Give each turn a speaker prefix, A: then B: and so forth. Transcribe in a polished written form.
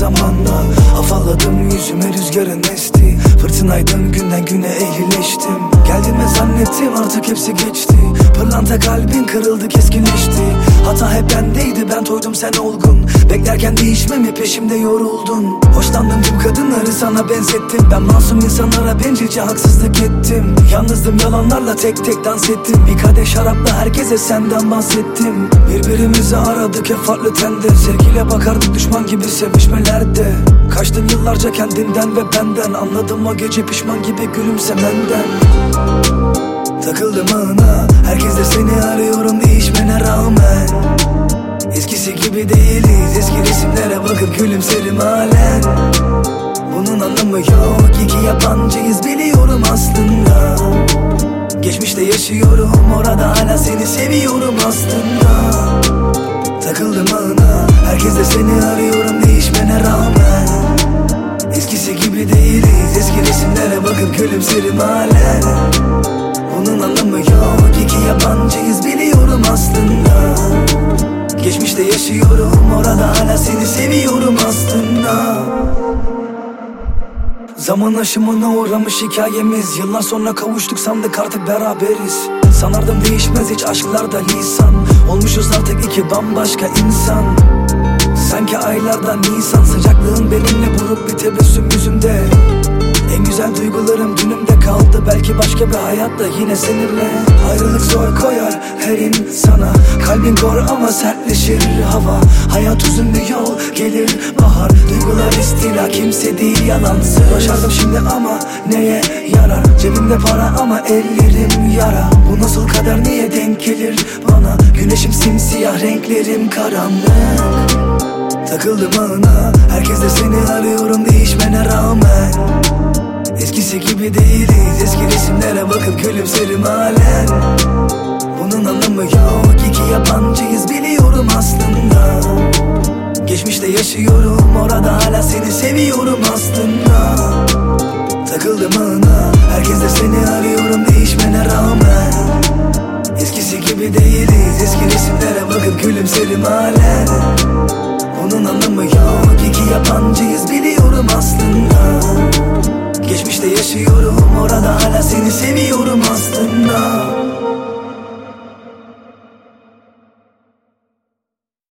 A: zamanla. Afalladım yüzüme rüzgarın esti. Fırtınaydın günden güne ehlileştim. Geldiğimi zannettim artık hepsi geçti. Pırlanta kalbin kırıldı keskinleşti. Hata hep bendeydi, ben toydum sen olgun. Beklerken değişmemi peşimde yoruldun. Hoşlandığım tüm kadınları sana benzettim. Ben masum insanlara bencilce haksızlık ettim. Yalnızdım, yalanlarla tek tek dans ettim. Bir kadeh şarapla herkese senden bahsettim. Birbirimizi aradık hep farklı tende. Sevgiyle bakardık düşman gibi sevişmelerde. Kaçtın yıllarca kendinden ve benden. Anladım o gece pişman gibi gülümsemenden. Takıldım ağına, herkes de seni arıyorum değişmene rağmen. Eskisi gibi değiliz, eski resimlere bakıp gülümserim halen. Bunun anlamı yok, iki yabancıyız biliyorum aslında. Geçmişte yaşıyorum, orada hala seni seviyorum aslında. Takıldım ağına, herkes de seni arıyorum değişmene rağmen. Eskisi gibi değiliz, eski resimlere bakıp gülümserim halen. Bunun anlamı yok, iki yabancıyız biliyorum aslında. Geçmişte yaşıyorum, orada hala seni seviyorum aslında. Zaman aşımına uğramış hikayemiz. Yıllar sonra kavuştuk sandık artık beraberiz. Sanardım değişmez hiç aşklarda lisan. Olmuşuz artık iki bambaşka insan. Sanki aylardan Nisan. Sıcaklığın benimle buruk bir tebessüm yüzümde. En güzel duygularım dünümde kaldı. Belki başka bir hayatta yine seninle. Ayrılık zor koyar her insana. Kalbin kor ama sertleşir hava. Hayat uzun bir yol, gelir bahar. Duygular istila, kimse değil yalansız. Başardım şimdi ama neye yarar? Cebimde para ama ellerim yara. Bu nasıl kader, niye denk gelir bana? Güneşim simsiyah, renklerim karanlık. Takıldım ağına, herkes de seni arıyorum değişmene rağmen. Eskisi gibi değiliz, eski resimlere bakıp gülümserim halen. Bunun anlamı yok, iki yabancıyız biliyorum aslında. Geçmişte yaşıyorum, orada hala seni seviyorum aslında. Takıldım ağına, herkes de seni arıyorum